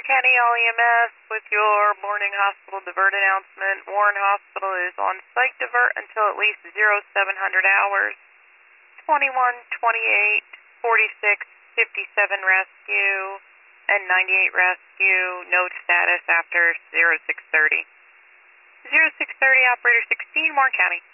Warren County LEMS with your morning hospital divert announcement. Warren Hospital is on psych divert until at least 0700 hours. 21, 28, 46, 57 rescue, and 98 rescue. No status after 0630. 0630, operator 16, Warren County.